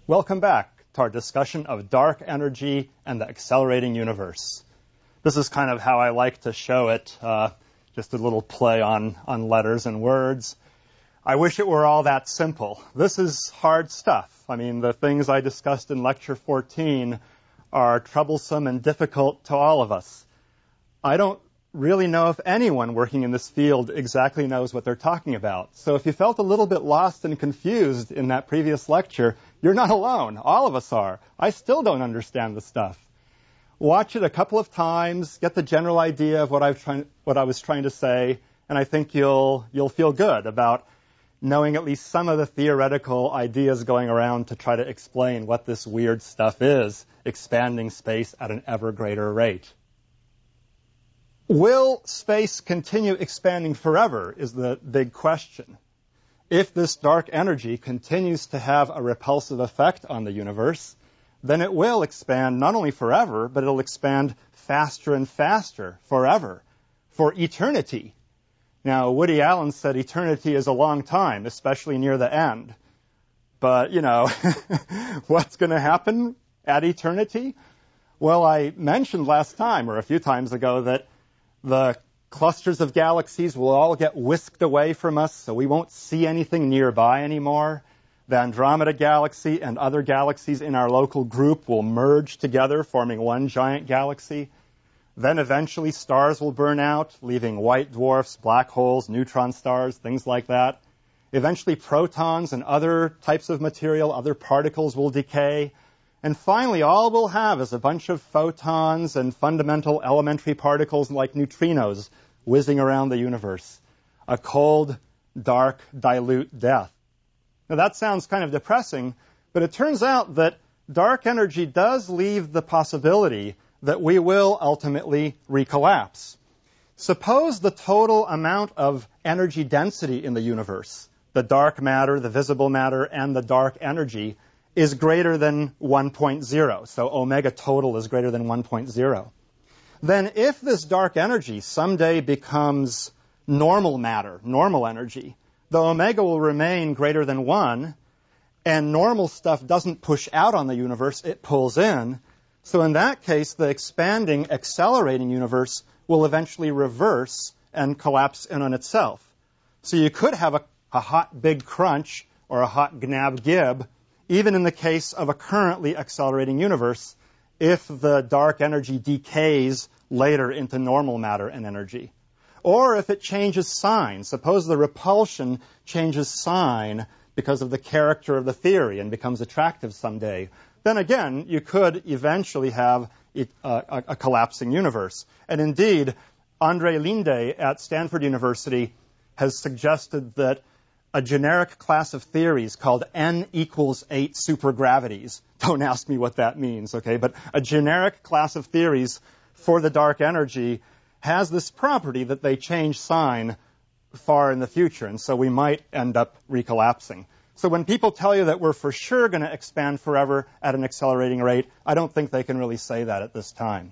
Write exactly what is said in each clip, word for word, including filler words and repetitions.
Welcome back to our discussion of dark energy and the accelerating universe. This is kind of how I like to show it, uh, just a little play on, on letters and words. I wish it were all that simple. This is hard stuff. I mean, the things I discussed in Lecture fourteen are troublesome and difficult to all of us. I don't really know if anyone working in this field exactly knows what they're talking about. So if you felt a little bit lost and confused in that previous lecture, you're not alone. All of us are. I still don't understand the stuff. Watch it a couple of times, get the general idea of what I've trying, what I was trying to say, and I think you'll you'll feel good about knowing at least some of the theoretical ideas going around to try to explain what this weird stuff is, expanding space at an ever greater rate. Will space continue expanding forever is the big question. If this dark energy continues to have a repulsive effect on the universe, then it will expand not only forever, but it'll expand faster and faster forever, for eternity. Now, Woody Allen said eternity is a long time, especially near the end. But, you know, what's going to happen at eternity? Well, I mentioned last time, or a few times ago, that the clusters of galaxies will all get whisked away from us, so we won't see anything nearby anymore. The Andromeda Galaxy and other galaxies in our local group will merge together, forming one giant galaxy. Then eventually stars will burn out, leaving white dwarfs, black holes, neutron stars, things like that. Eventually protons and other types of material, other particles will decay. And finally, all we'll have is a bunch of photons and fundamental elementary particles like neutrinos whizzing around the universe. A cold, dark, dilute death. Now that sounds kind of depressing, but it turns out that dark energy does leave the possibility that we will ultimately recollapse. Suppose the total amount of energy density in the universe, the dark matter, the visible matter, and the dark energy, is greater than one point zero. So omega total is greater than one point zero. Then if this dark energy someday becomes normal matter, normal energy, the omega will remain greater than one, and normal stuff doesn't push out on the universe, it pulls in. So in that case, the expanding, accelerating universe will eventually reverse and collapse in on itself. So you could have a, a hot big crunch or a hot gnab gib, even in the case of a currently accelerating universe, if the dark energy decays later into normal matter and energy. Or if it changes sign. Suppose the repulsion changes sign because of the character of the theory and becomes attractive someday. Then again, you could eventually have a, a, a collapsing universe. And indeed, André Linde at Stanford University has suggested that a generic class of theories called N equals eight supergravities. Don't ask me what that means, okay? But a generic class of theories for the dark energy has this property that they change sign far in the future, and so we might end up recollapsing. So when people tell you that we're for sure going to expand forever at an accelerating rate, I don't think they can really say that at this time.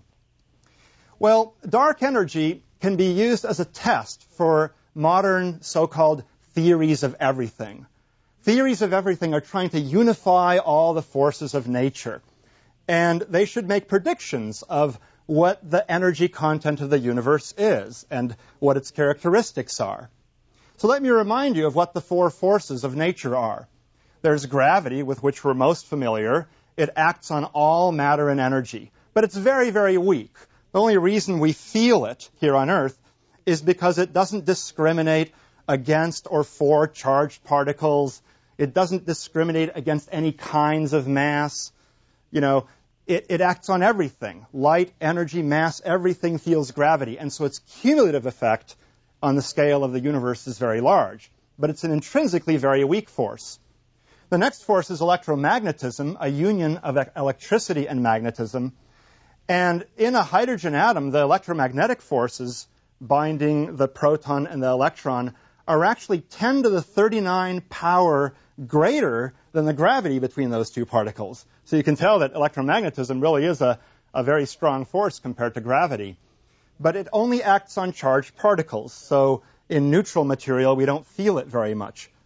Well, dark energy can be used as a test for modern so-called theories of everything. Theories of everything are trying to unify all the forces of nature, and they should make predictions of what the energy content of the universe is and what its characteristics are. So let me remind you of what the four forces of nature are. There's gravity, with which we're most familiar. It acts on all matter and energy, but it's very, very weak. The only reason we feel it here on Earth is because it doesn't discriminate against or for charged particles. It doesn't discriminate against any kinds of mass. You know, it, it acts on everything. Light, energy, mass, everything feels gravity. And so its cumulative effect on the scale of the universe is very large. But it's an intrinsically very weak force. The next force is electromagnetism, a union of electricity and magnetism. And in a hydrogen atom, the electromagnetic forces binding the proton and the electron are actually ten to the thirty-nine power greater than the gravity between those two particles. So you can tell that electromagnetism really is a, a very strong force compared to gravity. But it only acts on charged particles. So in neutral material, we don't feel it very much.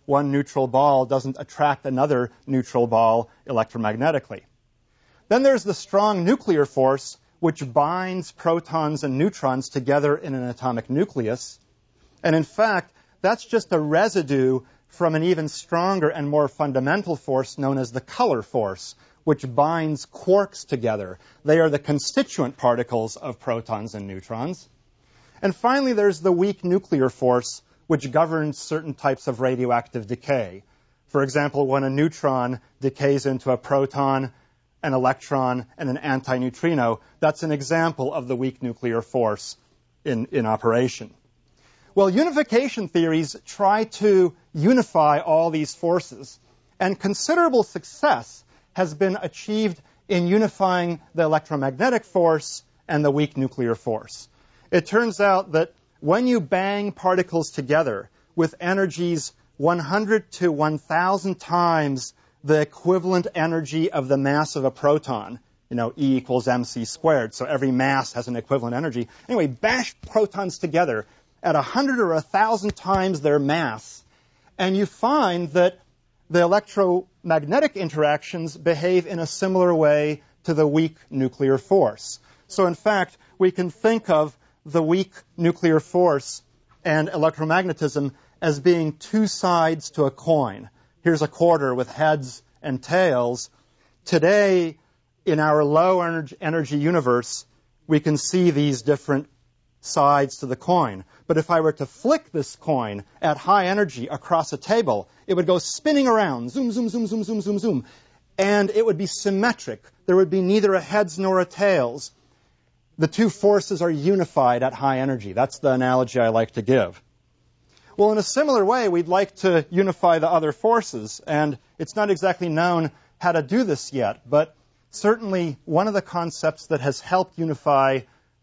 one neutral ball doesn't attract another neutral ball electromagnetically. Then there's the strong nuclear force, which binds protons and neutrons together in an atomic nucleus. And in fact, that's just a residue from an even stronger and more fundamental force known as the color force, which binds quarks together. They are the constituent particles of protons and neutrons. And finally, there's the weak nuclear force, which governs certain types of radioactive decay. For example, when a neutron decays into a proton, an electron, and an antineutrino, that's an example of the weak nuclear force in, in operation. Well, unification theories try to unify all these forces, and considerable success has been achieved in unifying the electromagnetic force and the weak nuclear force. It turns out that when you bang particles together with energies one hundred to one thousand times the equivalent energy of the mass of a proton, you know, E equals mc squared, so every mass has an equivalent energy. Anyway, bash protons together at one hundred or one thousand times their mass, and you find that the electromagnetic interactions behave in a similar way to the weak nuclear force. So in fact, we can think of the weak nuclear force and electromagnetism as being two sides to a coin. Here's a quarter with heads and tails. Today, in our low energy universe, we can see these different sides to the coin. But if I were to flick this coin at high energy across a table, it would go spinning around, zoom, zoom, zoom, zoom, zoom, zoom, zoom, and it would be symmetric. There would be neither a heads nor a tails. The two forces are unified at high energy. That's the analogy I like to give. Well, in a similar way, we'd like to unify the other forces, and it's not exactly known how to do this yet, but certainly one of the concepts that has helped unify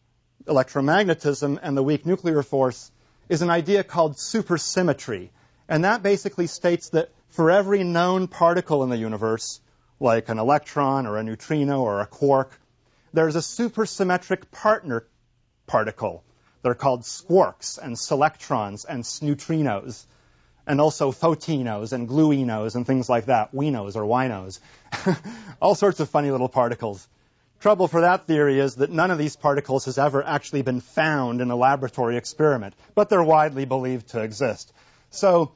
electromagnetism and the weak nuclear force is an idea called supersymmetry. And that basically states that for every known particle in the universe, like an electron or a neutrino or a quark, there's a supersymmetric partner particle. They're called squarks and selectrons and neutrinos, and also photinos and gluinos and things like that, winos or winos. All sorts of funny little particles. Trouble for that theory is that none of these particles has ever actually been found in a laboratory experiment, but they're widely believed to exist. So,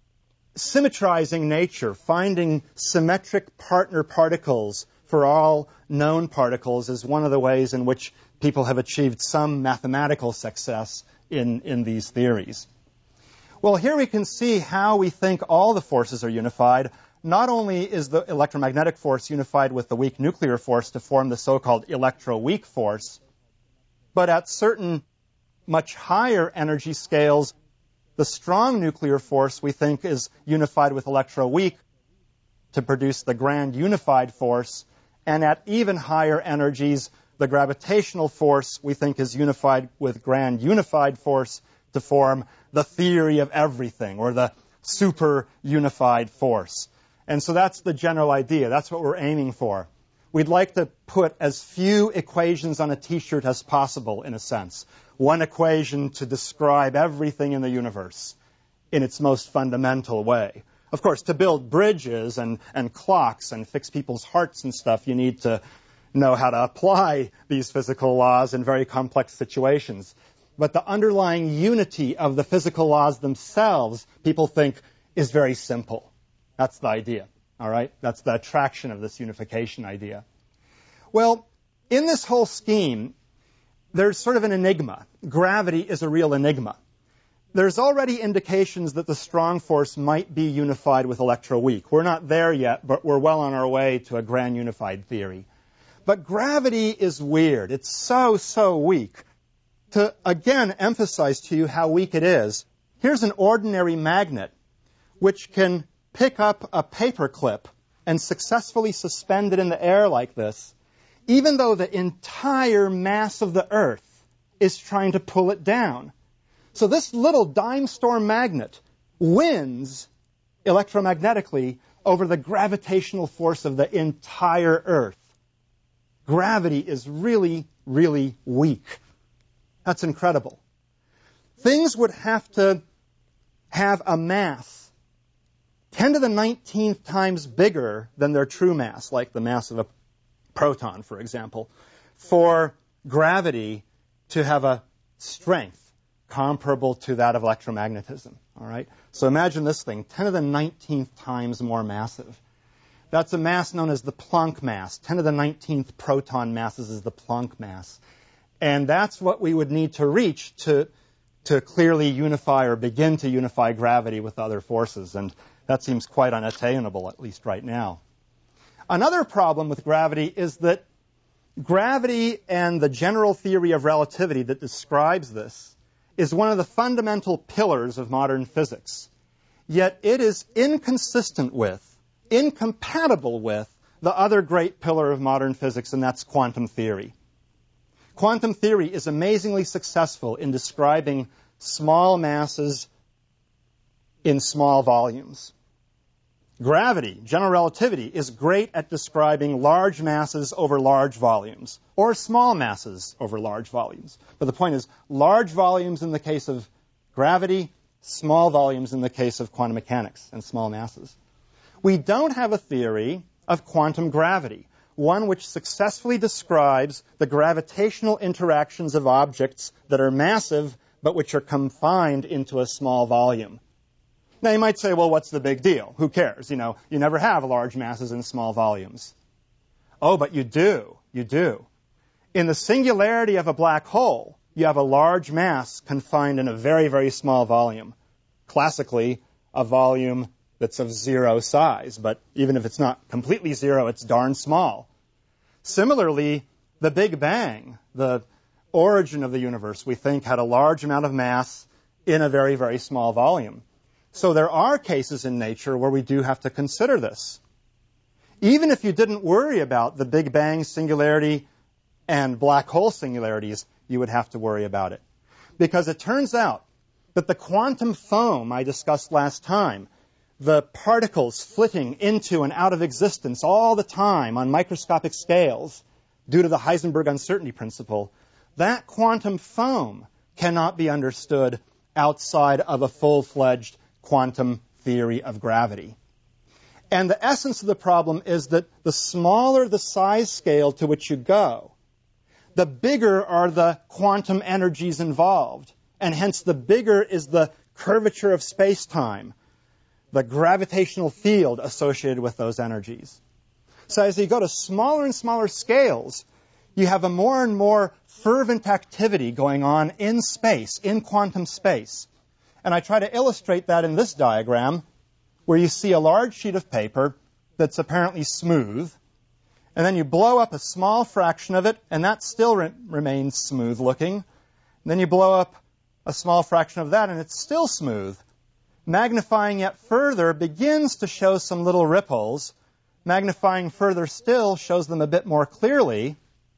symmetrizing nature, finding symmetric partner particles for all known particles is one of the ways in which people have achieved some mathematical success in, in these theories. Well, here we can see how we think all the forces are unified. Not only is the electromagnetic force unified with the weak nuclear force to form the so-called electroweak force, but at certain much higher energy scales, the strong nuclear force we think is unified with electroweak to produce the grand unified force, and at even higher energies, the gravitational force we think is unified with grand unified force to form the theory of everything, or the super unified force. And so that's the general idea. That's what we're aiming for. We'd like to put as few equations on a T-shirt as possible, in a sense. One equation to describe everything in the universe in its most fundamental way. Of course, to build bridges and, and clocks and fix people's hearts and stuff, you need to know how to apply these physical laws in very complex situations. But the underlying unity of the physical laws themselves, people think, is very simple. That's the idea, all right? That's the attraction of this unification idea. Well, in this whole scheme, there's sort of an enigma. Gravity is a real enigma. There's already indications that the strong force might be unified with electroweak. We're not there yet, but we're well on our way to a grand unified theory. But gravity is weird. It's so, so weak. To, again, emphasize to you how weak it is, here's an ordinary magnet which can pick up a paper clip and successfully suspend it in the air like this, even though the entire mass of the Earth is trying to pull it down. So this little dime store magnet wins electromagnetically over the gravitational force of the entire Earth. Gravity is really, really weak. That's incredible. Things would have to have a mass ten to the nineteenth times bigger than their true mass, like the mass of a proton, for example, for gravity to have a strength comparable to that of electromagnetism. All right? So imagine this thing, ten to the nineteenth times more massive. That's a mass known as the Planck mass. ten to the nineteenth proton masses is the Planck mass. And that's what we would need to reach to, to clearly unify or begin to unify gravity with other forces. And that seems quite unattainable, at least right now. Another problem with gravity is that gravity and the general theory of relativity that describes this is one of the fundamental pillars of modern physics. Yet it is inconsistent with, incompatible with, the other great pillar of modern physics, and that's quantum theory. Quantum theory is amazingly successful in describing small masses in small volumes. Gravity, general relativity, is great at describing large masses over large volumes, or small masses over large volumes. But the point is, large volumes in the case of gravity, small volumes in the case of quantum mechanics and small masses. We don't have a theory of quantum gravity, one which successfully describes the gravitational interactions of objects that are massive but which are confined into a small volume. Now, you might say, well, what's the big deal? Who cares? You know, you never have large masses in small volumes. Oh, but you do. You do. In the singularity of a black hole, you have a large mass confined in a very, very small volume. Classically, a volume that's of zero size, but even if it's not completely zero, it's darn small. Similarly, the Big Bang, the origin of the universe, we think had a large amount of mass in a very, very small volume. So there are cases in nature where we do have to consider this. Even if you didn't worry about the Big Bang singularity and black hole singularities, you would have to worry about it. Because it turns out that the quantum foam I discussed last time, the particles flitting into and out of existence all the time on microscopic scales due to the Heisenberg uncertainty principle, that quantum foam cannot be understood outside of a full-fledged quantum theory of gravity. And the essence of the problem is that the smaller the size scale to which you go, the bigger are the quantum energies involved, and hence the bigger is the curvature of space-time, the gravitational field associated with those energies. So as you go to smaller and smaller scales, you have a more and more fervent activity going on in space, in quantum space. And I try to illustrate that in this diagram, where you see a large sheet of paper that's apparently smooth, and then you blow up a small fraction of it, and that still re- remains smooth looking. And then you blow up a small fraction of that, and it's still smooth. Magnifying yet further begins to show some little ripples. Magnifying further still shows them a bit more clearly.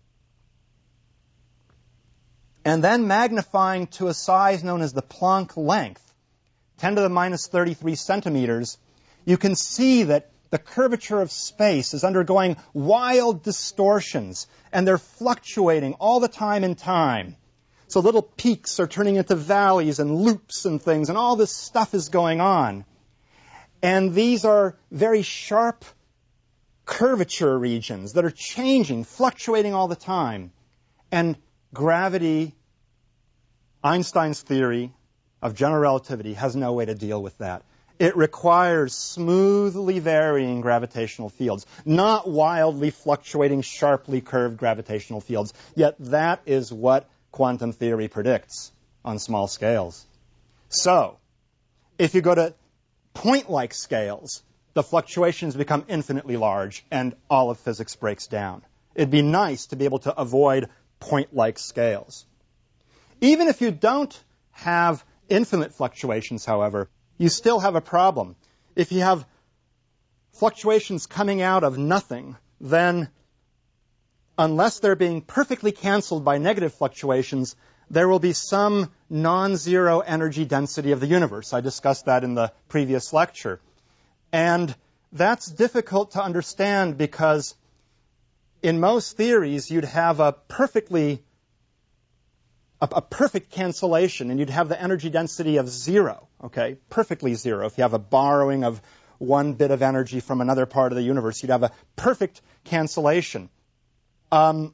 And then magnifying to a size known as the Planck length, ten to the minus thirty-three centimeters, you can see that the curvature of space is undergoing wild distortions, and they're fluctuating all the time in time. So little peaks are turning into valleys and loops and things, and all this stuff is going on. And these are very sharp curvature regions that are changing, fluctuating all the time. And gravity, Einstein's theory of general relativity, has no way to deal with that. It requires smoothly varying gravitational fields, not wildly fluctuating, sharply curved gravitational fields. Yet that is what quantum theory predicts on small scales. So, if you go to point-like scales, the fluctuations become infinitely large, and all of physics breaks down. It'd be nice to be able to avoid point-like scales. Even if you don't have infinite fluctuations, however, you still have a problem. If you have fluctuations coming out of nothing, then unless they're being perfectly canceled by negative fluctuations, there will be some non-zero energy density of the universe. I discussed that in the previous lecture. And that's difficult to understand because in most theories, you'd have a perfectly a, a perfect cancellation, and you'd have the energy density of zero, okay, perfectly zero. If you have a borrowing of one bit of energy from another part of the universe. You'd have a perfect cancellation. Um,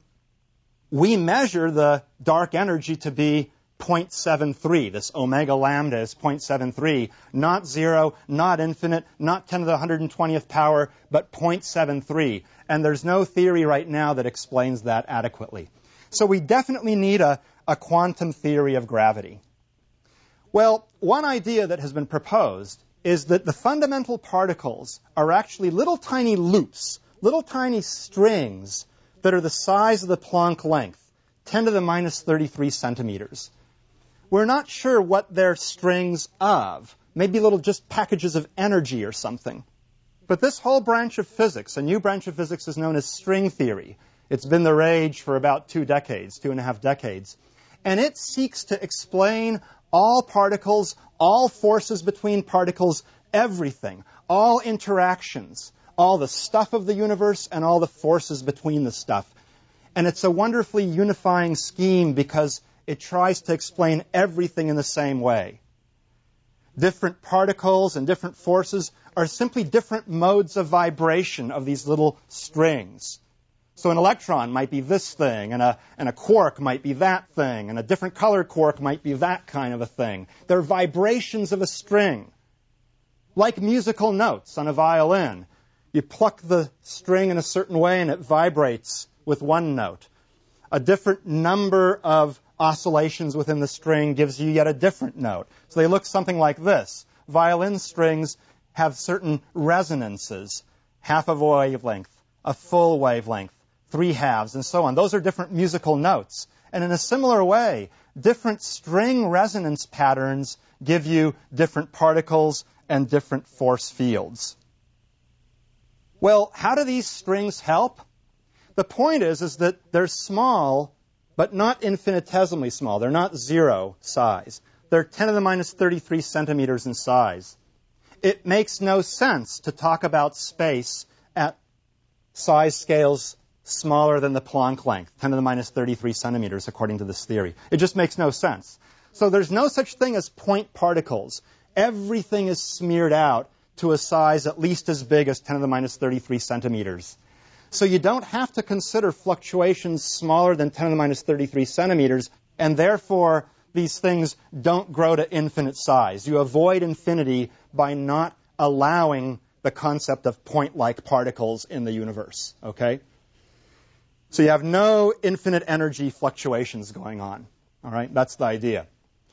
we measure the dark energy to be zero point seven three. This omega lambda is zero point seven three. Not zero, not infinite, not ten to the one hundred twentieth power, but zero point seven three. And there's no theory right now that explains that adequately. So we definitely need a, a quantum theory of gravity. Well, one idea that has been proposed is that the fundamental particles are actually little tiny loops, little tiny strings that are the size of the Planck length, ten to the minus thirty-three centimeters. We're not sure what they're strings of, maybe little just packages of energy or something. But this whole branch of physics, a new branch of physics, is known as string theory. It's been the rage for about two decades, two and a half decades. And it seeks to explain all particles, all forces between particles, everything, all interactions, all the stuff of the universe and all the forces between the stuff. And it's a wonderfully unifying scheme because it tries to explain everything in the same way. Different particles and different forces are simply different modes of vibration of these little strings. So an electron might be this thing, and a, and a quark might be that thing, and a different colored quark might be that kind of a thing. They're vibrations of a string. Like musical notes on a violin. You pluck the string in a certain way and it vibrates with one note. A different number of oscillations within the string gives you yet a different note. So they look something like this. Violin strings have certain resonances, half a wavelength, a full wavelength, three halves, and so on. Those are different musical notes. And in a similar way, different string resonance patterns give you different particles and different force fields. Well, how do these strings help? The point is, is that they're small, but not infinitesimally small. They're not zero size. They're ten to the minus thirty-three centimeters in size. It makes no sense to talk about space at size scales smaller than the Planck length, ten to the minus thirty-three centimeters, according to this theory. It just makes no sense. So there's no such thing as point particles. Everything is smeared out to a size at least as big as ten to the minus thirty-three centimeters. So you don't have to consider fluctuations smaller than ten to the minus thirty-three centimeters, and therefore these things don't grow to infinite size. You avoid infinity by not allowing the concept of point-like particles in the universe, okay? So you have no infinite energy fluctuations going on, all right? That's the idea.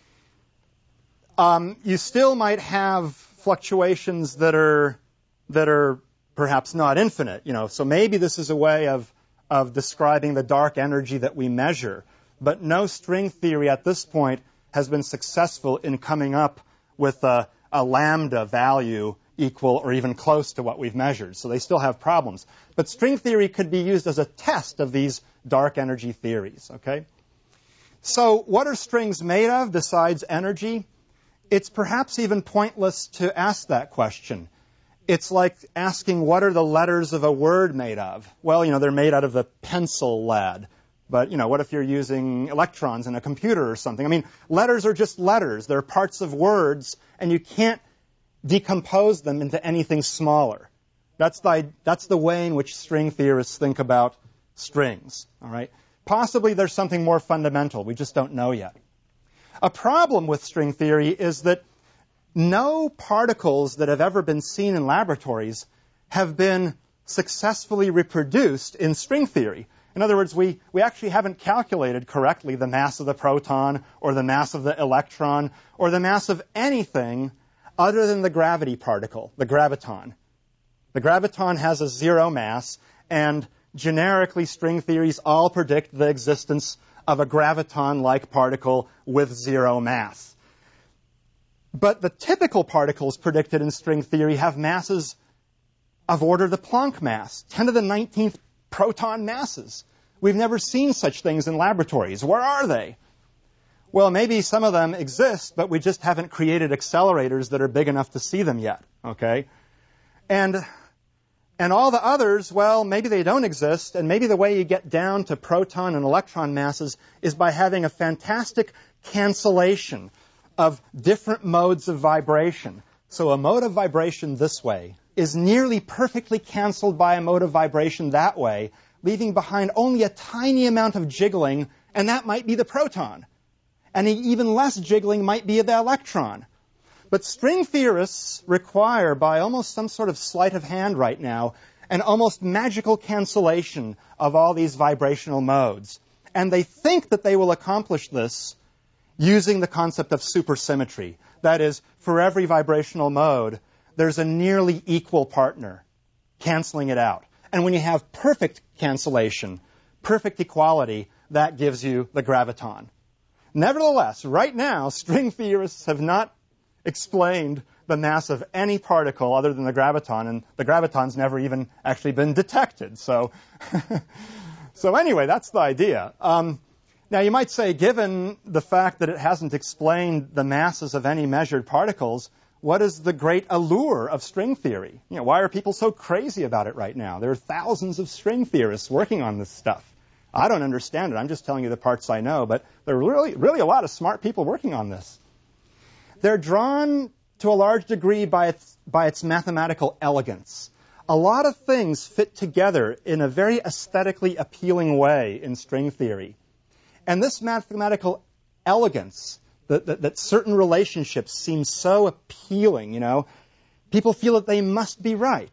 Um, you still might have fluctuations that are that are perhaps not infinite, you know. So maybe this is a way of of describing the dark energy that we measure. But no string theory at this point has been successful in coming up with a, a lambda value equal or even close to what we've measured. So they still have problems. But string theory could be used as a test of these dark energy theories, okay? So what are strings made of besides energy? It's perhaps even pointless to ask that question. It's like asking, what are the letters of a word made of? Well, you know, they're made out of the pencil lead. But, you know, what if you're using electrons in a computer or something? I mean, letters are just letters. They're parts of words, and you can't decompose them into anything smaller. That's the, that's the way in which string theorists think about strings, all right? Possibly there's something more fundamental. We just don't know yet. A problem with string theory is that no particles that have ever been seen in laboratories have been successfully reproduced in string theory. In other words, we, we actually haven't calculated correctly the mass of the proton or the mass of the electron or the mass of anything other than the gravity particle, the graviton. The graviton has a zero mass, and generically string theories all predict the existence of a graviton-like particle with zero mass. But the typical particles predicted in string theory have masses of order the Planck mass, ten to the nineteenth proton masses. We've never seen such things in laboratories. Where are they? Well, maybe some of them exist, but we just haven't created accelerators that are big enough to see them yet, okay? And, and all the others, well, maybe they don't exist, and maybe the way you get down to proton and electron masses is by having a fantastic cancellation of different modes of vibration. So a mode of vibration this way is nearly perfectly canceled by a mode of vibration that way, leaving behind only a tiny amount of jiggling, and that might be the proton. And even less jiggling might be the electron. But string theorists require, by almost some sort of sleight of hand right now, an almost magical cancellation of all these vibrational modes. And they think that they will accomplish this using the concept of supersymmetry. That is, for every vibrational mode, there's a nearly equal partner canceling it out. And when you have perfect cancellation, perfect equality, that gives you the graviton. Nevertheless, right now, string theorists have not explained the mass of any particle other than the graviton, and the graviton's never even actually been detected. So, so anyway, that's the idea. Um, now, you might say, given the fact that it hasn't explained the masses of any measured particles, what is the great allure of string theory? You know, why are people so crazy about it right now? There are thousands of string theorists working on this stuff. I don't understand it. I'm just telling you the parts I know, but there are really, really a lot of smart people working on this. They're drawn to a large degree by its, by its mathematical elegance. A lot of things fit together in a very aesthetically appealing way in string theory. And this mathematical elegance, that, that, that certain relationships seem so appealing, you know, people feel that they must be right.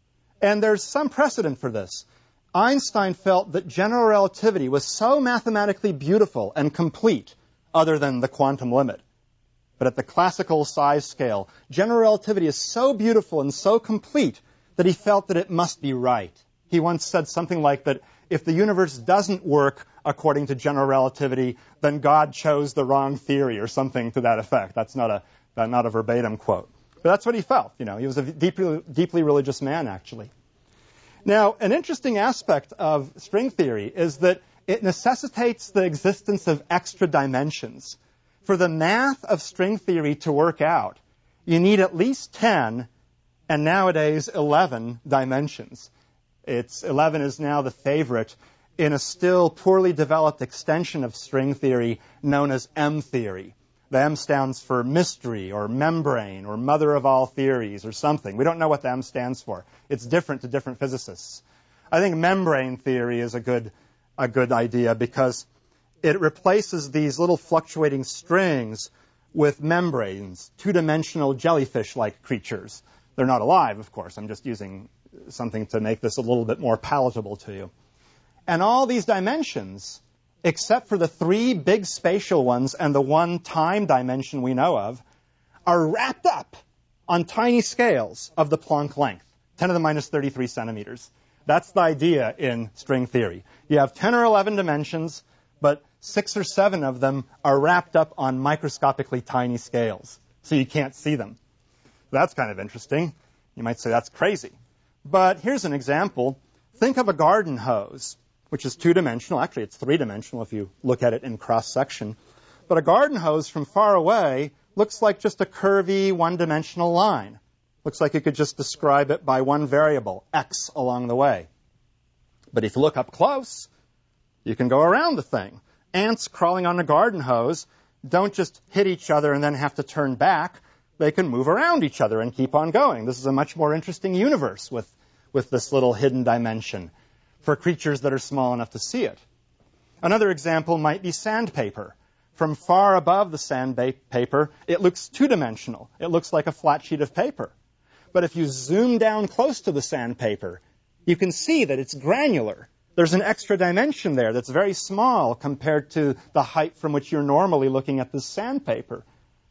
And there's some precedent for this. Einstein felt that general relativity was so mathematically beautiful and complete, other than the quantum limit. But at the classical size scale, general relativity is so beautiful and so complete that he felt that it must be right. He once said something like that if the universe doesn't work according to general relativity, then God chose the wrong theory, or something to that effect. That's not a, not a verbatim quote. But that's what he felt. You know, he was a deeply, deeply religious man, actually. Now, an interesting aspect of string theory is that it necessitates the existence of extra dimensions. For the math of string theory to work out, you need at least ten, and nowadays eleven dimensions. It's eleven is now the favorite in a still poorly developed extension of string theory known as M theory. The M stands for mystery or membrane or mother of all theories or something. We don't know what the M stands for. It's different to different physicists. I think membrane theory is a good, a good idea because it replaces these little fluctuating strings with membranes, two-dimensional jellyfish-like creatures. They're not alive, of course. I'm just using something to make this a little bit more palatable to you. And all these dimensions, except for the three big spatial ones and the one time dimension we know of, are wrapped up on tiny scales of the Planck length, ten to the minus thirty-three centimeters. That's the idea in string theory. You have ten or eleven dimensions, but six or seven of them are wrapped up on microscopically tiny scales, so you can't see them. That's kind of interesting. You might say that's crazy. But here's an example. Think of a garden hose, which is two-dimensional. Actually, it's three-dimensional if you look at it in cross-section. But a garden hose from far away looks like just a curvy, one-dimensional line. Looks like you could just describe it by one variable, x, along the way. But if you look up close, you can go around the thing. Ants crawling on a garden hose don't just hit each other and then have to turn back. They can move around each other and keep on going. This is a much more interesting universe with, with this little hidden dimension for creatures that are small enough to see it. Another example might be sandpaper. From far above the sandpaper, it looks two-dimensional. It looks like a flat sheet of paper. But if you zoom down close to the sandpaper, you can see that it's granular. There's an extra dimension there that's very small compared to the height from which you're normally looking at this sandpaper.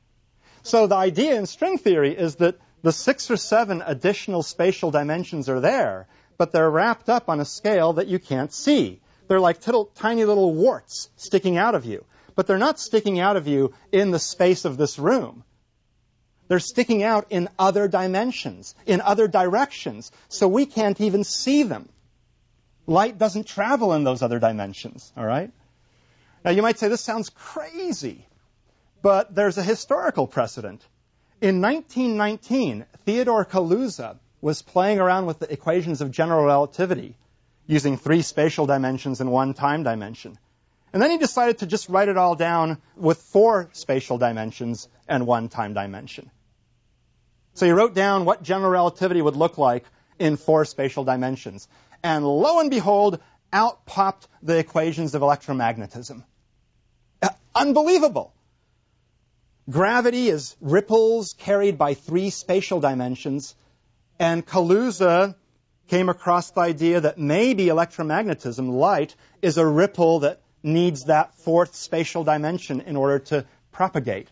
So the idea in string theory is that the six or seven additional spatial dimensions are there, but they're wrapped up on a scale that you can't see. They're like little, tiny little warts sticking out of you. But they're not sticking out of you in the space of this room. They're sticking out in other dimensions, in other directions, so we can't even see them. Light doesn't travel in those other dimensions, all right? Now, you might say, this sounds crazy, but there's a historical precedent. In nineteen nineteen, Theodore Kaluza was playing around with the equations of general relativity using three spatial dimensions and one time dimension. And then he decided to just write it all down with four spatial dimensions and one time dimension. So he wrote down what general relativity would look like in four spatial dimensions. And lo and behold, out popped the equations of electromagnetism. Uh, unbelievable. Gravity is ripples carried by three spatial dimensions, and Kaluza came across the idea that maybe electromagnetism, light, is a ripple that needs that fourth spatial dimension in order to propagate.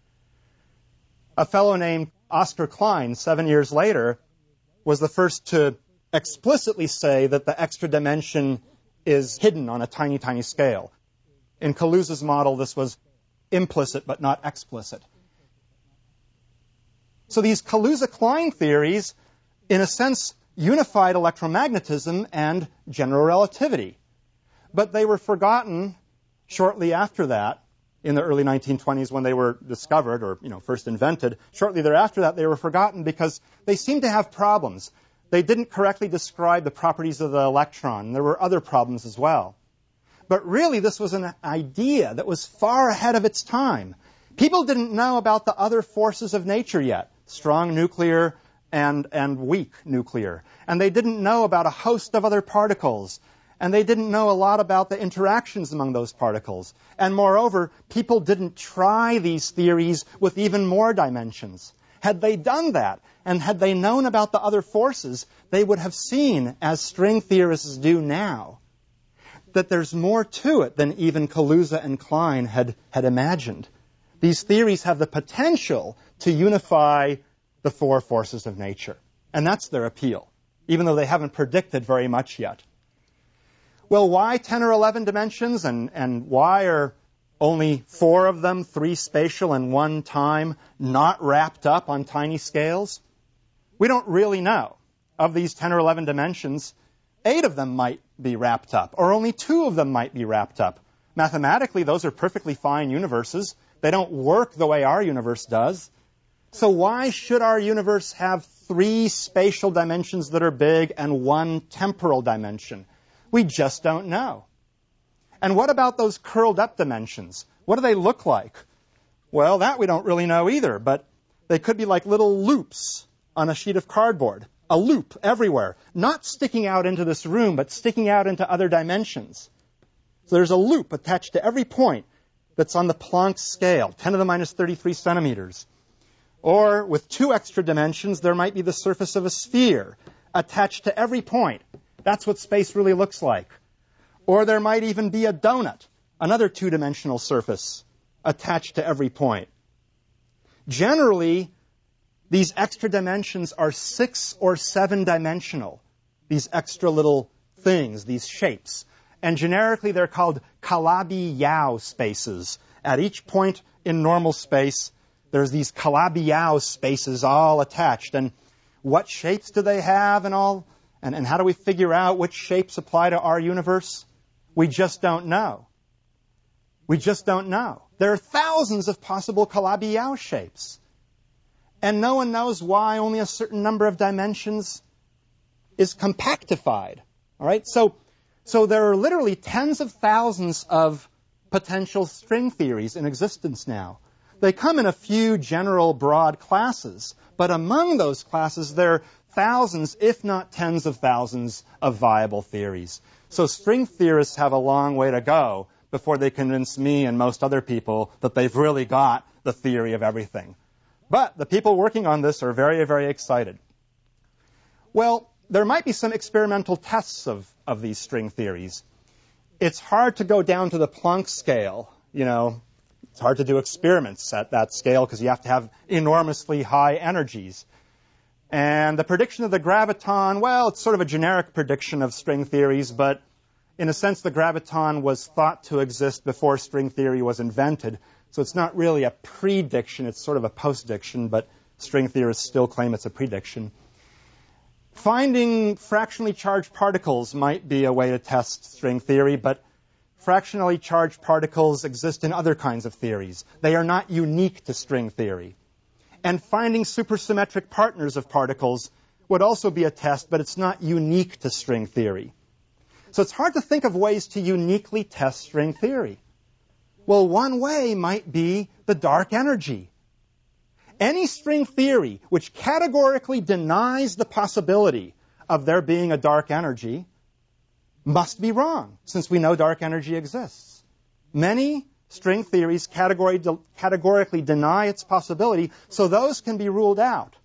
A fellow named Oscar Klein, seven years later, was the first to explicitly say that the extra dimension is hidden on a tiny, tiny scale. In Kaluza's model, this was implicit but not explicit. So these Kaluza-Klein theories, in a sense, unified electromagnetism and general relativity. But they were forgotten shortly after that, in the early nineteen twenties when they were discovered or, you know, first invented. Shortly thereafter that, they were forgotten because they seemed to have problems. They didn't correctly describe the properties of the electron. There were other problems as well. But really, this was an idea that was far ahead of its time. People didn't know about the other forces of nature yet, strong nuclear and, and weak nuclear. And they didn't know about a host of other particles. And they didn't know a lot about the interactions among those particles. And moreover, people didn't try these theories with even more dimensions. Had they done that, and had they known about the other forces, they would have seen, as string theorists do now, that there's more to it than even Kaluza and Klein had, had imagined. These theories have the potential to unify the four forces of nature. And that's their appeal, even though they haven't predicted very much yet. Well, why ten or eleven dimensions, and, and why are only four of them, three spatial and one time, not wrapped up on tiny scales? We don't really know. Of these ten or eleven dimensions, eight of them might be wrapped up, or only two of them might be wrapped up. Mathematically, those are perfectly fine universes. They don't work the way our universe does. So why should our universe have three spatial dimensions that are big and one temporal dimension? We just don't know. And what about those curled up dimensions? What do they look like? Well, that we don't really know either, but they could be like little loops on a sheet of cardboard. A loop everywhere, not sticking out into this room, but sticking out into other dimensions. So there's a loop attached to every point that's on the Planck scale, ten to the minus thirty-three centimeters. Or with two extra dimensions, there might be the surface of a sphere attached to every point. That's what space really looks like. Or there might even be a donut, another two-dimensional surface attached to every point. Generally, these extra dimensions are six or seven dimensional, these extra little things, these shapes. And generically, they're called Calabi-Yau spaces. At each point in normal space, there's these Calabi-Yau spaces all attached. And what shapes do they have and all? And, and how do we figure out which shapes apply to our universe? We just don't know. We just don't know. There are thousands of possible Calabi-Yau shapes. And no one knows why only a certain number of dimensions is compactified. All right? So, so there are literally tens of thousands of potential string theories in existence now. They come in a few general broad classes, but among those classes there are thousands, if not tens of thousands, of viable theories. So string theorists have a long way to go before they convince me and most other people that they've really got the theory of everything. But the people working on this are very, very excited. Well, there might be some experimental tests of, of these string theories. It's hard to go down to the Planck scale. You know, it's hard to do experiments at that scale because you have to have enormously high energies. And the prediction of the graviton, well, it's sort of a generic prediction of string theories, but in a sense, the graviton was thought to exist before string theory was invented. So it's not really a prediction, it's sort of a postdiction, but string theorists still claim it's a prediction. Finding fractionally charged particles might be a way to test string theory, but fractionally charged particles exist in other kinds of theories. They are not unique to string theory. And finding supersymmetric partners of particles would also be a test, but it's not unique to string theory. So it's hard to think of ways to uniquely test string theory. Well, one way might be the dark energy. Any string theory which categorically denies the possibility of there being a dark energy must be wrong, since we know dark energy exists. Many string theories category, de, categorically deny its possibility, so those can be ruled out,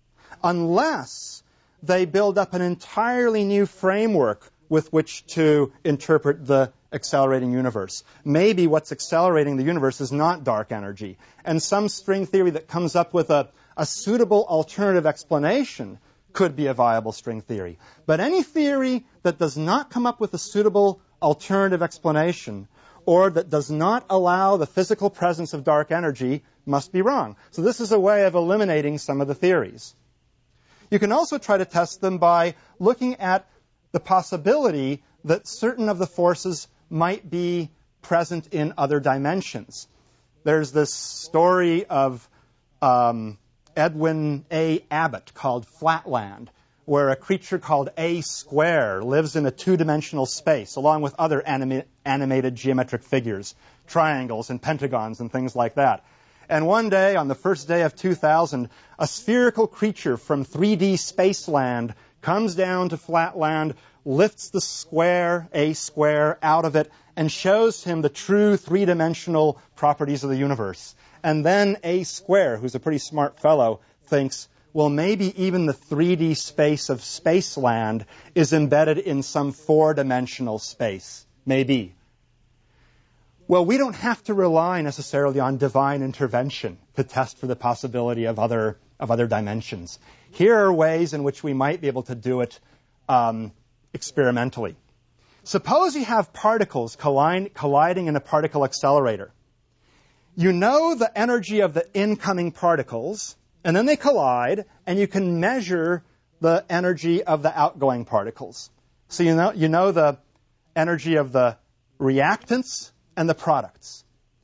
unless they build up an entirely new framework with which to interpret the accelerating universe. Maybe what's accelerating the universe is not dark energy, and some string theory that comes up with a, a suitable alternative explanation could be a viable string theory. But any theory that does not come up with a suitable alternative explanation, or that does not allow the physical presence of dark energy, must be wrong. So this is a way of eliminating some of the theories. You can also try to test them by looking at the possibility that certain of the forces might be present in other dimensions. There's this story of um, Edwin A. Abbott called Flatland, where a creature called A Square lives in a two-dimensional space, along with other anima- animated geometric figures, triangles and pentagons and things like that. And one day, on the first day of two thousand, a spherical creature from three D Spaceland comes down to Flatland, lifts the square, A Square, out of it, and shows him the true three-dimensional properties of the universe. And then A Square, who's a pretty smart fellow, thinks, well, maybe even the three D space of Spaceland is embedded in some four-dimensional space. Maybe. Well, we don't have to rely necessarily on divine intervention to test for the possibility of other of other dimensions. Here are ways in which we might be able to do it um, experimentally. Suppose you have particles colli- colliding in a particle accelerator. You know the energy of the incoming particles, and then they collide, and you can measure the energy of the outgoing particles. So you know you know the energy of the reactants and the products.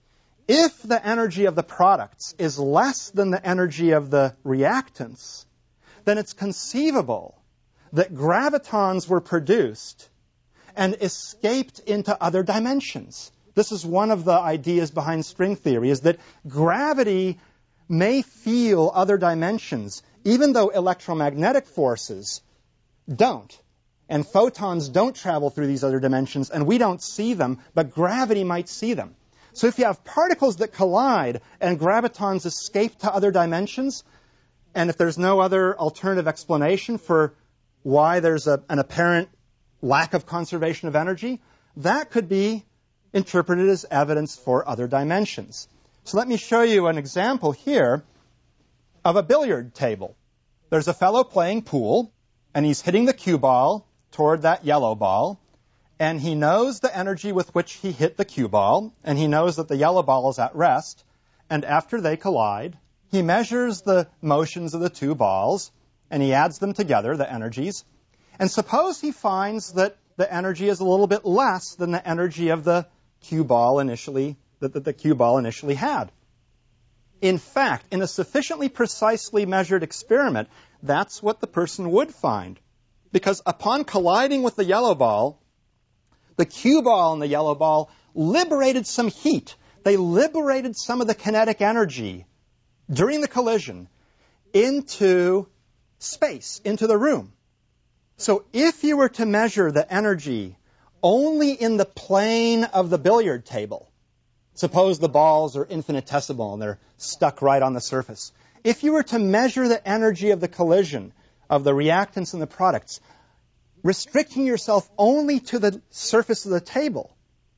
If the energy of the products is less than the energy of the reactants, then it's conceivable that gravitons were produced and escaped into other dimensions. This is one of the ideas behind string theory, is that gravity may feel other dimensions, even though electromagnetic forces don't. And photons don't travel through these other dimensions, and we don't see them, but gravity might see them. So if you have particles that collide and gravitons escape to other dimensions, and if there's no other alternative explanation for why there's a, an apparent lack of conservation of energy, that could be interpreted as evidence for other dimensions. So let me show you an example here of a billiard table. There's a fellow playing pool, and he's hitting the cue ball toward that yellow ball, and he knows the energy with which he hit the cue ball, and he knows that the yellow ball is at rest, and after they collide, he measures the motions of the two balls, and he adds them together, the energies, and suppose he finds that the energy is a little bit less than the energy of the cue ball initially, that, that the cue ball initially had. In fact, in a sufficiently precisely measured experiment, that's what the person would find. Because upon colliding with the yellow ball, the cue ball and the yellow ball liberated some heat. They liberated some of the kinetic energy during the collision into space, into the room. So if you were to measure the energy only in the plane of the billiard table, suppose the balls are infinitesimal and they're stuck right on the surface. If you were to measure the energy of the collision of the reactants and the products, restricting yourself only to the surface of the table,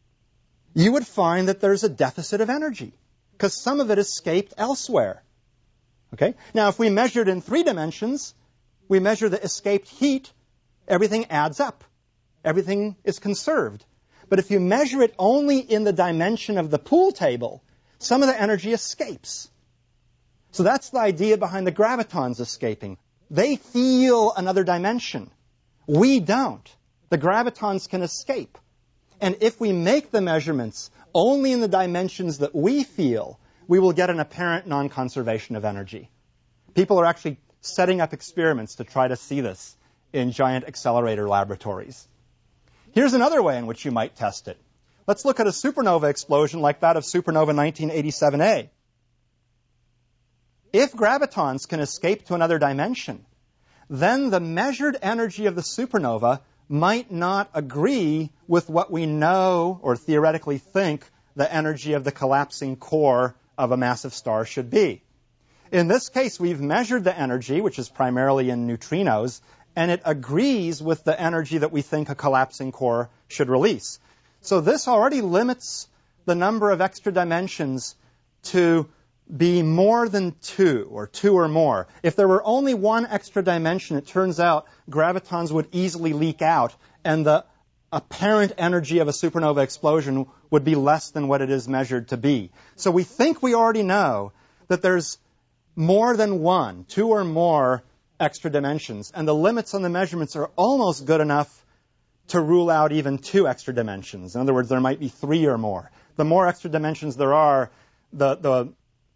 you would find that there's a deficit of energy because some of it escaped elsewhere. Okay? Now, if we measured in three dimensions, we measure the escaped heat, everything adds up. Everything is conserved. But if you measure it only in the dimension of the pool table, some of the energy escapes. So that's the idea behind the gravitons escaping. They feel another dimension. We don't. The gravitons can escape. And if we make the measurements only in the dimensions that we feel, we will get an apparent non-conservation of energy. People are actually setting up experiments to try to see this in giant accelerator laboratories. Here's another way in which you might test it. Let's look at a supernova explosion like that of supernova nineteen eighty-seven A. If gravitons can escape to another dimension, then the measured energy of the supernova might not agree with what we know or theoretically think the energy of the collapsing core of a massive star should be. In this case, we've measured the energy, which is primarily in neutrinos, and it agrees with the energy that we think a collapsing core should release. So this already limits the number of extra dimensions to be more than two, or two or more. If there were only one extra dimension, it turns out gravitons would easily leak out, and the apparent energy of a supernova explosion would be less than what it is measured to be. So we think we already know that there's more than one, two or more extra dimensions, and the limits on the measurements are almost good enough to rule out even two extra dimensions. In other words, there might be three or more. The more extra dimensions there are, the the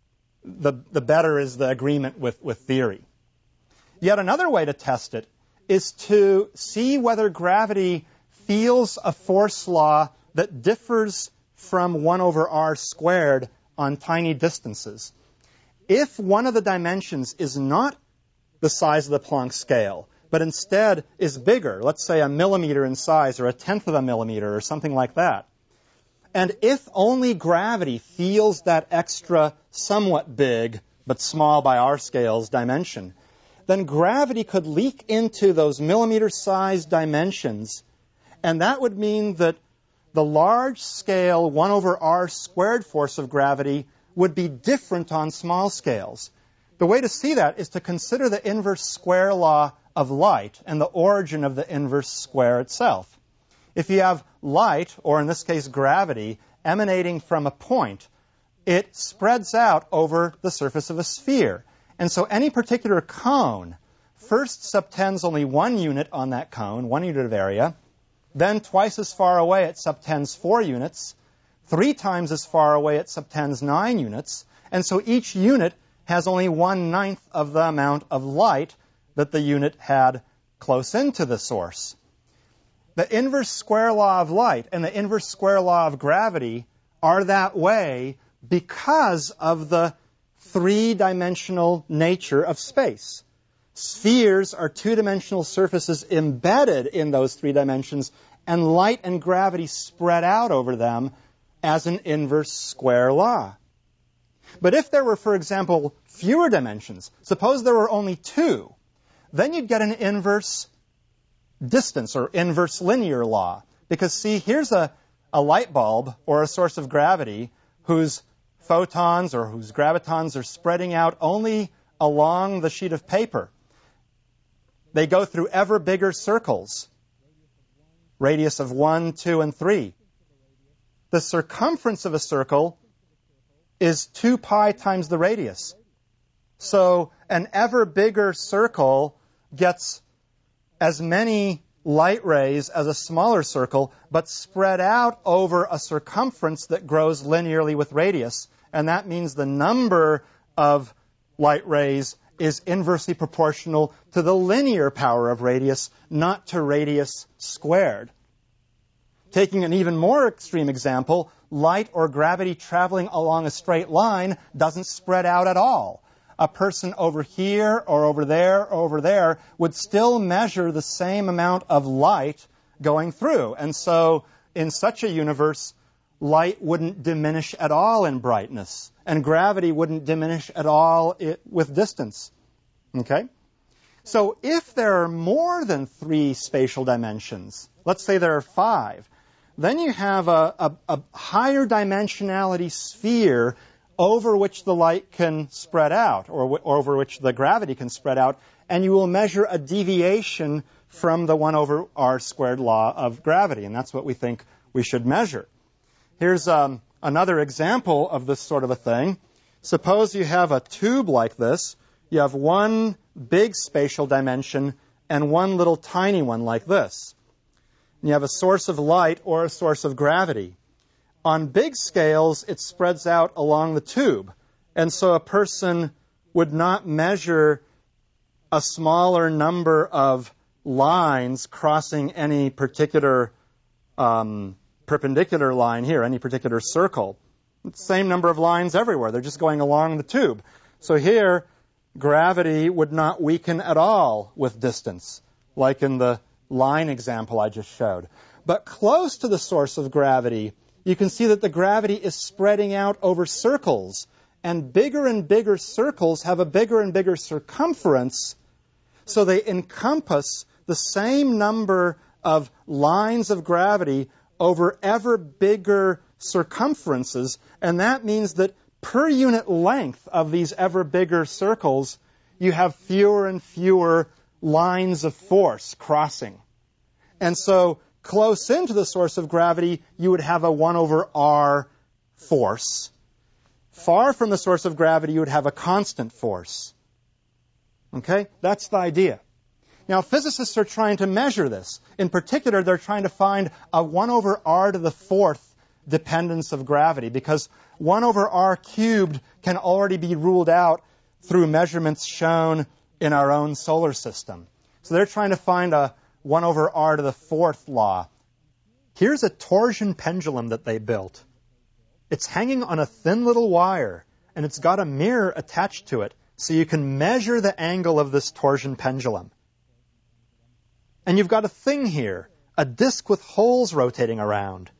the, the better is the agreement with, with theory. Yet another way to test it is to see whether gravity feels a force law that differs from one over r squared on tiny distances. If one of the dimensions is not the size of the Planck scale, but instead is bigger, let's say a millimeter in size or a tenth of a millimeter or something like that, and if only gravity feels that extra somewhat big but small by our scales dimension, then gravity could leak into those millimeter-sized dimensions, and that would mean that the large-scale one over r squared force of gravity would be different on small scales. The way to see that is to consider the inverse square law of light and the origin of the inverse square itself. If you have light, or in this case gravity, emanating from a point, it spreads out over the surface of a sphere. And so any particular cone first subtends only one unit on that cone, one unit of area, then twice as far away it subtends four units, three times as far away it subtends nine units, and so each unit has only one-ninth of the amount of light that the unit had close into the source. The inverse square law of light and the inverse square law of gravity are that way because of the three-dimensional nature of space. Spheres are two-dimensional surfaces embedded in those three dimensions, and light and gravity spread out over them as an inverse square law. But if there were, for example, fewer dimensions, suppose there were only two, then you'd get an inverse distance or inverse linear law. Because see, here's a, a light bulb or a source of gravity whose photons or whose gravitons are spreading out only along the sheet of paper. They go through ever bigger circles, radius of one, two, and three. The circumference of a circle is two pi times the radius. So an ever bigger circle gets as many light rays as a smaller circle, but spread out over a circumference that grows linearly with radius. And that means the number of light rays is inversely proportional to the linear power of radius, not to radius squared. Taking an even more extreme example, light or gravity traveling along a straight line doesn't spread out at all. A person over here or over there or over there would still measure the same amount of light going through. And so in such a universe, light wouldn't diminish at all in brightness, and gravity wouldn't diminish at all with distance. Okay? So if there are more than three spatial dimensions, let's say there are five, then you have a, a, a higher dimensionality sphere over which the light can spread out, or, w- or over which the gravity can spread out, and you will measure a deviation from the one over r squared law of gravity, and that's what we think we should measure. Here's um, another example of this sort of a thing. Suppose you have a tube like this. You have one big spatial dimension and one little tiny one like this. You have a source of light or a source of gravity. On big scales, it spreads out along the tube. And so a person would not measure a smaller number of lines crossing any particular um, perpendicular line here, any particular circle. It's the same number of lines everywhere. They're just going along the tube. So here, gravity would not weaken at all with distance, like in the line example I just showed. But close to the source of gravity, you can see that the gravity is spreading out over circles. And bigger and bigger circles have a bigger and bigger circumference, so they encompass the same number of lines of gravity over ever bigger circumferences. And that means that per unit length of these ever bigger circles, you have fewer and fewer lines of force crossing. And so close into the source of gravity, you would have a one over r force. Far from the source of gravity, you would have a constant force. Okay? That's the idea. Now, physicists are trying to measure this. In particular, they're trying to find a one over r to the fourth dependence of gravity, because one over r cubed can already be ruled out through measurements shown in our own solar system. So they're trying to find a one over r to the fourth law. Here's a torsion pendulum that they built. It's hanging on a thin little wire, and it's got a mirror attached to it, so you can measure the angle of this torsion pendulum. And you've got a thing here, a disk with holes rotating around,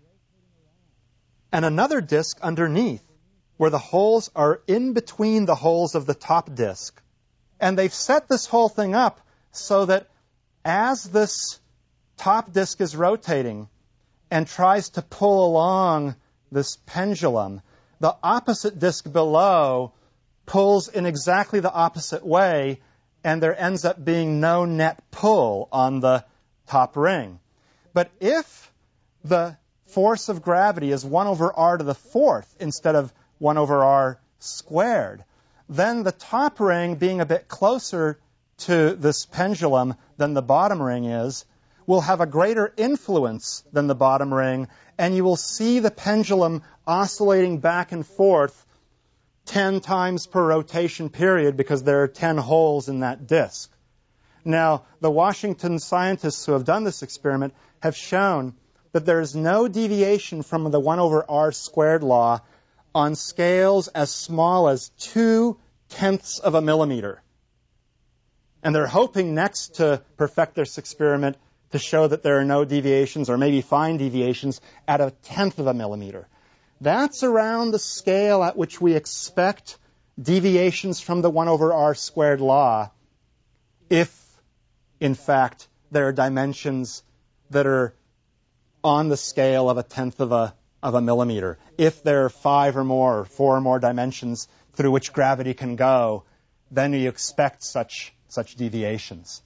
and another disk underneath, where the holes are in between the holes of the top disk. And they've set this whole thing up so that as this top disk is rotating and tries to pull along this pendulum, the opposite disk below pulls in exactly the opposite way, and there ends up being no net pull on the top ring. But if the force of gravity is one over r to the fourth instead of one over r squared, then the top ring, being a bit closer to this pendulum than the bottom ring is, will have a greater influence than the bottom ring, and you will see the pendulum oscillating back and forth ten times per rotation period because there are ten holes in that disk. Now, the Washington scientists who have done this experiment have shown that there is no deviation from the one over r squared law on scales as small as two tenths of a millimeter. And they're hoping next to perfect this experiment to show that there are no deviations, or maybe fine deviations, at a tenth of a millimeter. That's around the scale at which we expect deviations from the one over r squared law if, in fact, there are dimensions that are on the scale of a tenth of a, of a millimeter. If there are five or more, or four or more dimensions through which gravity can go, then you expect such, such deviations.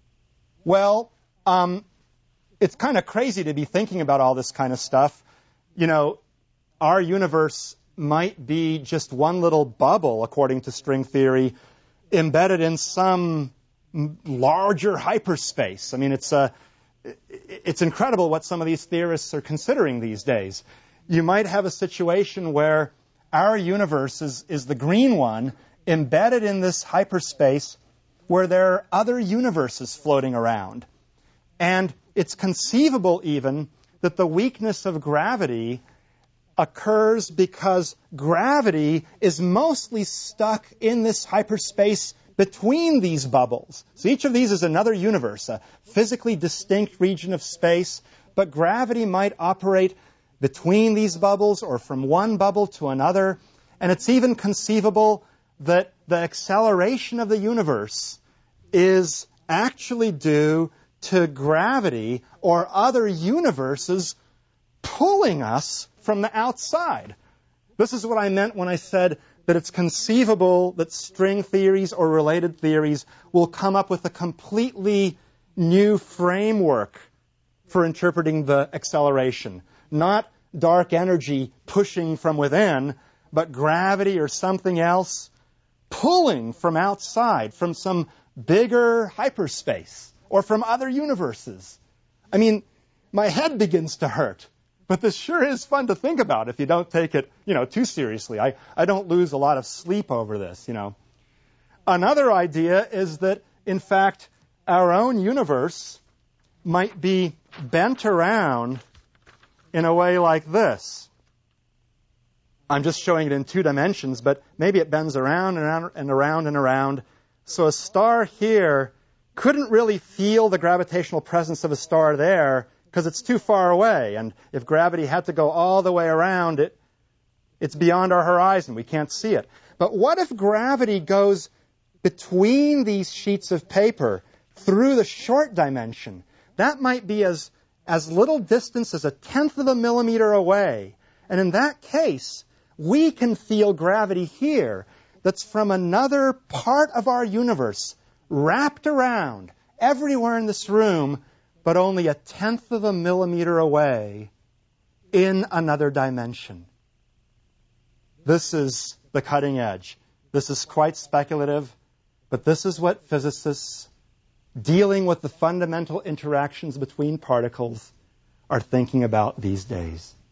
Well, Um, it's kind of crazy to be thinking about all this kind of stuff. You know, our universe might be just one little bubble, according to string theory, embedded in some larger hyperspace. I mean, it's uh, it's incredible what some of these theorists are considering these days. You might have a situation where our universe is, is the green one, embedded in this hyperspace where there are other universes floating around. And it's conceivable even that the weakness of gravity occurs because gravity is mostly stuck in this hyperspace between these bubbles. So each of these is another universe, a physically distinct region of space, but gravity might operate between these bubbles or from one bubble to another. And it's even conceivable that the acceleration of the universe is actually due to gravity or other universes pulling us from the outside. This is what I meant when I said that it's conceivable that string theories or related theories will come up with a completely new framework for interpreting the acceleration. Not dark energy pushing from within, but gravity or something else pulling from outside, from some bigger hyperspace or from other universes. I mean, my head begins to hurt. But this sure is fun to think about if you don't take it, you know, too seriously. I, I don't lose a lot of sleep over this, you know. Another idea is that, in fact, our own universe might be bent around in a way like this. I'm just showing it in two dimensions, but maybe it bends around and around and around and around. So a star here couldn't really feel the gravitational presence of a star there because it's too far away. And if gravity had to go all the way around it, it's beyond our horizon. We can't see it. But what if gravity goes between these sheets of paper through the short dimension? That might be as, as little distance as a tenth of a millimeter away. And in that case, we can feel gravity here that's from another part of our universe, wrapped around everywhere in this room, but only a tenth of a millimeter away in another dimension. This is the cutting edge. This is quite speculative, but this is what physicists dealing with the fundamental interactions between particles are thinking about these days.